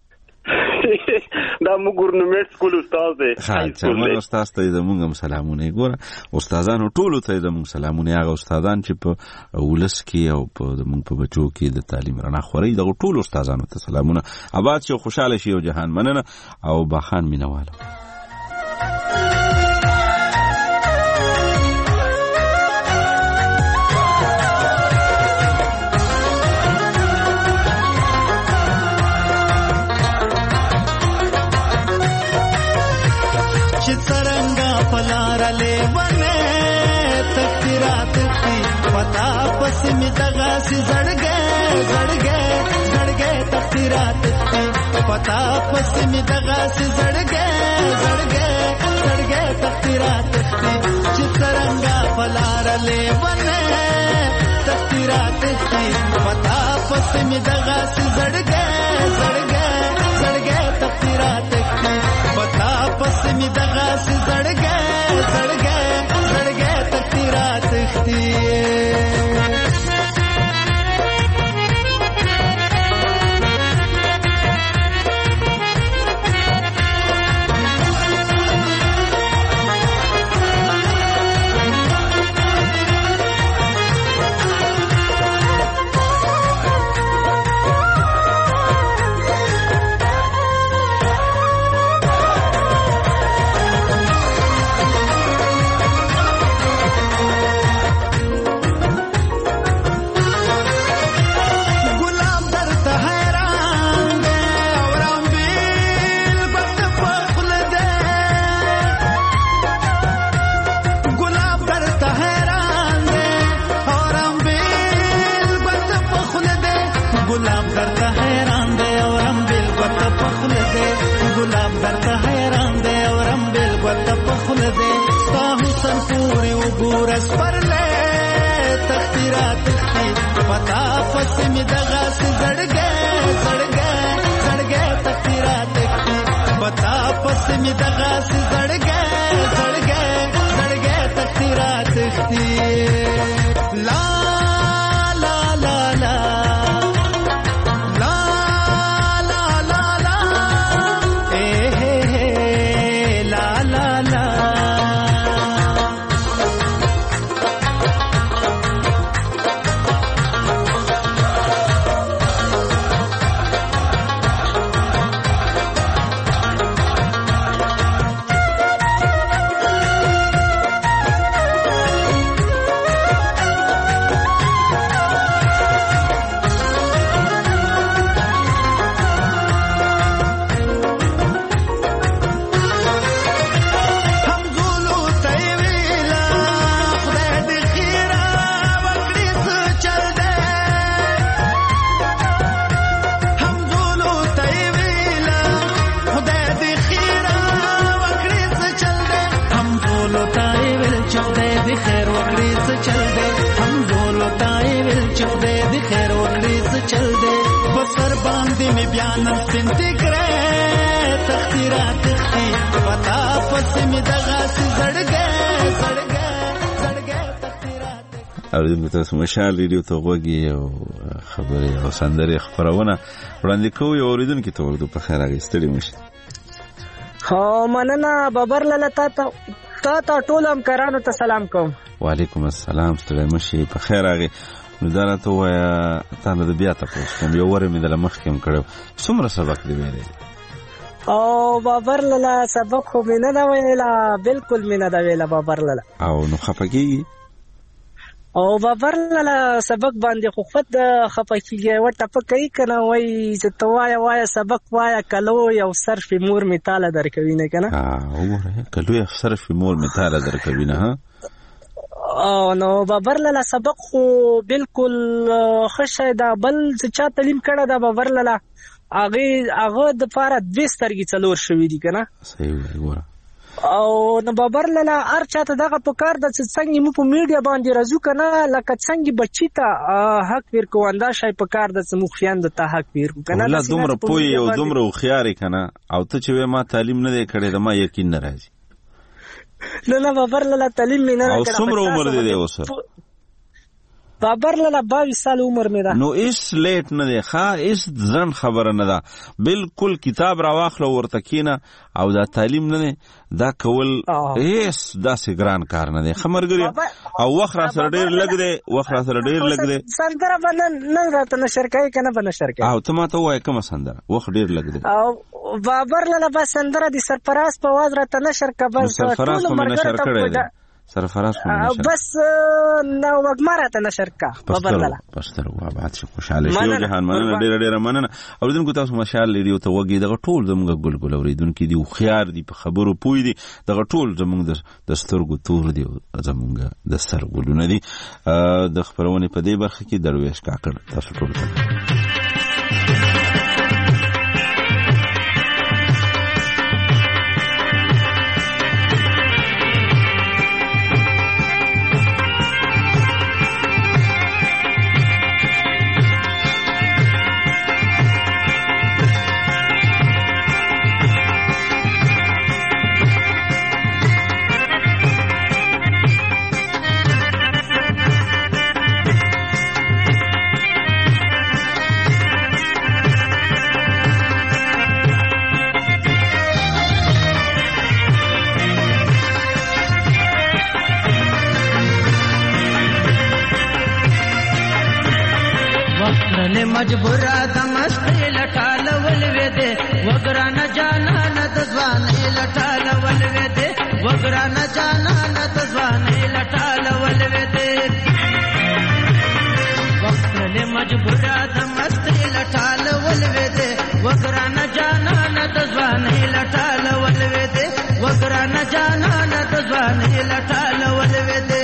دا مو ګورنمنت سکول استاد دی چمن استاد ته زموږ سلامونه ګوره استادانو ټولو ته زموږ سلامونه هغه استادان چې په ولس کې او په زموږ په بچو کې د تعلیم رڼا خوري دغه ټولو استادانو ته سلامونه آباد شي خوشاله شي او جهان مننه او باخان مینواله पता पश्चिमी दगा से जड़ गए तकदीरात पता पश्चिमी दगा से जड़ गए तकदीरात चित्ररंगा पलार ले बने तकदीरात पता पश्चिमी दगा से जड़ गए तकदीरात पता पश्चिमी दगा से जड़ गए तकदीरात पता पश्चिमी दगा से जड़ गए तकदीरात पता पश्चिमी दगा से जड़ गए तकदीरात ला ला ला ला ला ला ला ला ए ला ला ला نن سپینتې کړې تختی را تختی پتا پسې مې دغه سي زړګې اوریدونکو تاسو مشال ریډیو ته غوږی او خبرې او سندرې خبرونه وړاندې کوو. یو اوریدونکو ته ورته په خیر راغی ستړي مشه. مننه بابر لاله تا ټول همکارانو ته سلام کوم. وعلیکم السلام ستړي مشه په خیر راغی. نو دا راته وایا تا نه بیا تاسو کوم یو ور مې د مخ کې کړو څومره سبق دی ویلې؟ او بابر لاله سبق خو مې نه دا ویلا بالکل مې نه دا ویلا بابر لاله. او نو خفقېږي او بابر لاله سبق باندې خو خود خفقېږي ورته پکې کنه وای چې توایا سبق وایا کلو یو صرف مور می تعالی درکوي نه کنه. وګوره کلو یو صرف مور می تعالی درکوي نه. او نو بابر لاله سبق خو بالکل خشه دا بل چې چا تعلیم کړه دا بابر لاله هغه د پاره 2 سترګې څلور شوې دي کنه. صحیح وګوره. او نو بابر لاله هر چاته دغه پکار د څنګه مو په میډیا باندې راځو کنه لکه څنګه بچی ته حق ور کواندا شای پکار د مخفیان د ته حق ور کنه. لا دومره پوي او دومره خياري کنه او ته چې ما تعلیم نه دی کړی د ما یقین نه راځي. نه بابر لاله تعلیم نه کړه. او څومره عمر دی اوس؟ بابر لاله 22 سال عمر مې ده. نو اس لیټ نه دی ښا اس ځن خبره نه ده بالکل. کتاب را واخله ورته کینه او دا تعلیم نه دی دا کول هیڅ داسې ګران کار نه دی خمرګری. او وخت را سره ډیر لګ دی سندره باندې نن راته نشر کوي کنه به نشر کوي. او ته ما ته وای کوم سندره وخت ډیر لګ دی. او بابر لاله بس سندره دي سرفراز په واز راته نشر کا بس سرفراز په نشر کړی دی سرفراز په نشر بس نو وګمره ته نشر کا بابر لاله پستر و بعد شي خوشاله شي جهان مننه ډیر مننه. اوریدونکو تاسو مشال ریډیو ته وګی دغه ټول زموږ ګلګل اوریدونکو دی خيار دی په خبرو پوي دی دغه ټول زموږ د سترګو تور دی زموږ د سرګلونه دی. د خبرونه په دې برخه کې درویش کاکړ تاسو ټول مجبورا د مستی لټال ولوي دي وګرا نه جانا نه د ځواني لټال ولوي دي وګرا نه جانا نه د ځواني لټال ولوي دي وخت له مجبورا د مستی لټال ولوي دي وګرا نه جانا نه د ځواني لټال ولوي دي وګرا نه جانا نه د ځواني لټال ولوي دي.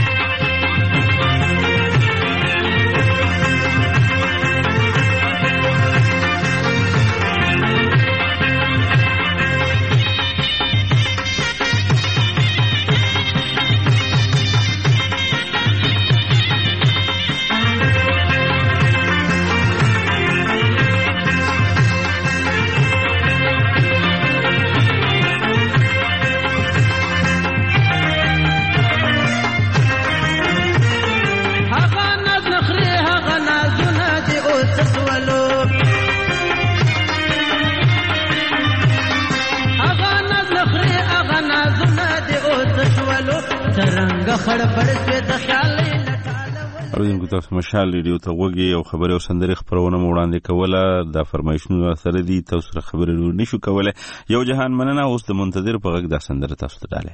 اوریدونکو تاسو مشال ریډیو ته وګورئ او خبري او سندري خبرونه وړاندې کوله د فرمایشونو سره دي تاسو سره خبرې نشو کوله. یو جهان مننه. اوس د منتظر په غږ د سندره تاسو ته ډاله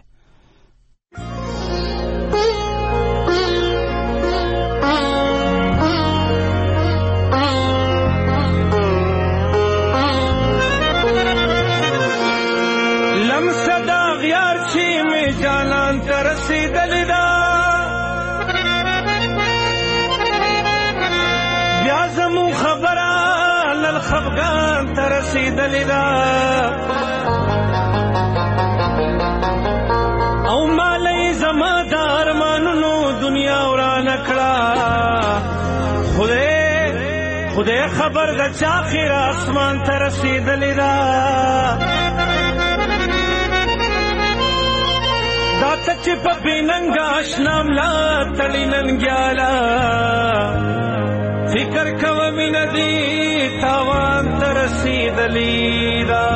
لمسدا غيار شي می جانان ترسیدل دا بیا زمو خبره للخفقان ترسیدل دا او مالی زما دار مانونو دنیا وران کړه خدای خبر د چا خیر اسمان ته رسیدلې ده دا ته چې په بېننګه اشنا ملا تړي ننګیاله فکر کوه مینه دې تاوان ته رسیدلې ده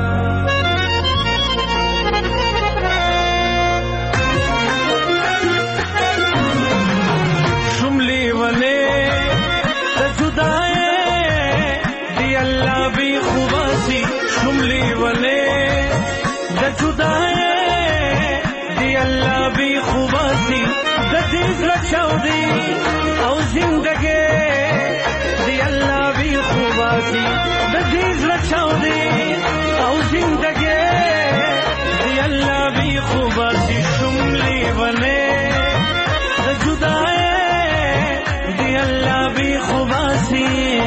شملې ولې د جدایۍ دی الله بی خوباسي شملې ولې د جدایۍ الله بی خوباسی د دې زړه چاودي او زندګي دی الله بی خوباسی د دې زړه چاودي او زندګي دی الله بی خوباسی شملې ولې د جدایۍ دی الله بی خوباسی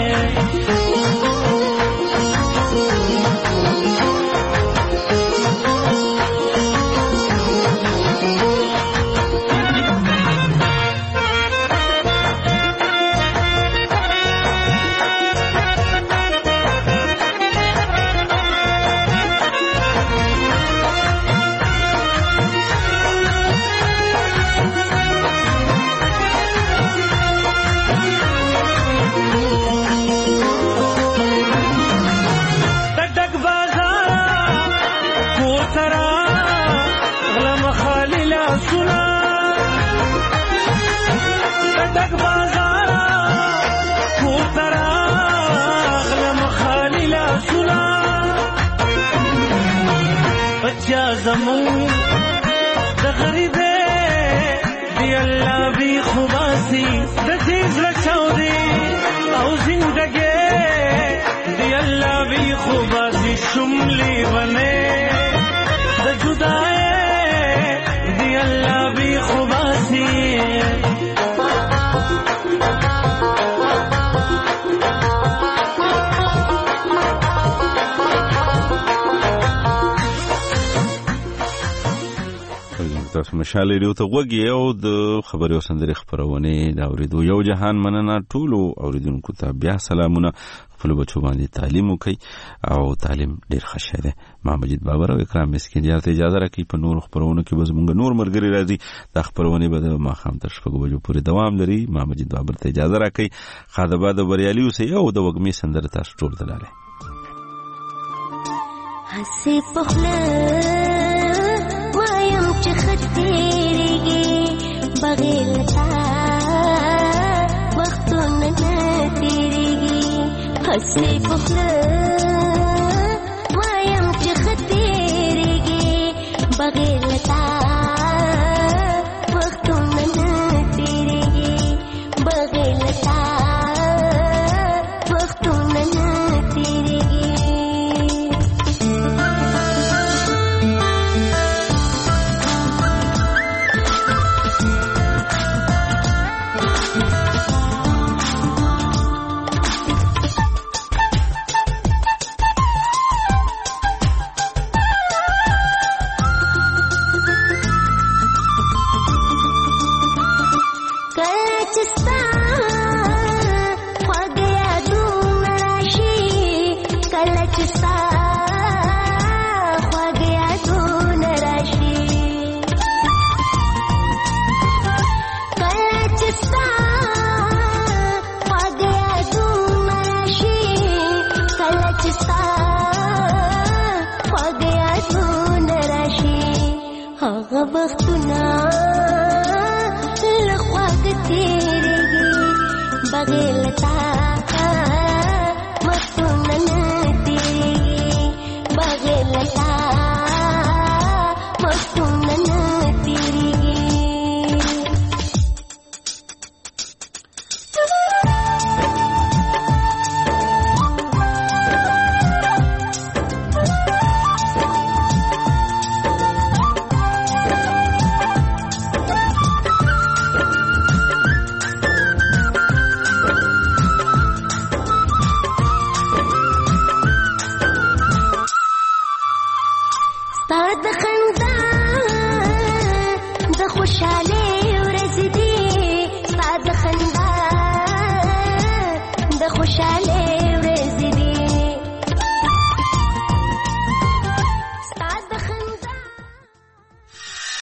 زمون د غریبه دی الله بی خوباسی د دې زړه چاودي او زندګي دی الله بی خوباسی شملې ونه د جدایۍ دی الله بی خوباسی تاسو مشال ریو ته وګي او د خبري سندري خبرونه دا اوریدو یو جهان مننه ټولو اوریدونکو ته بیا سلامونه خپل بچو باندې تعلیم وکي او تعلیم ډیر ښه ده ما مجید بابر او اکرام مسکین ته اجازه راکړي په نور خبرونه کې بس موږ نور مرګري راځي د خبرونه به ما خام تر شپږ بجو پورې دوام لري ما مجید بابر ته اجازه راکړي خاطبه د بریالي اوسې او د وګمي سندره تاسو ټول دلاله حسي پخله وایم چې خطرېږي بغیر تا وختونه نه تېرېږي حسي پخله وایم چې خطرېږي بغیر تا وختونه نه تېرېږي بغیر تا وختونه نه تېرېږي بغیر تا وختونه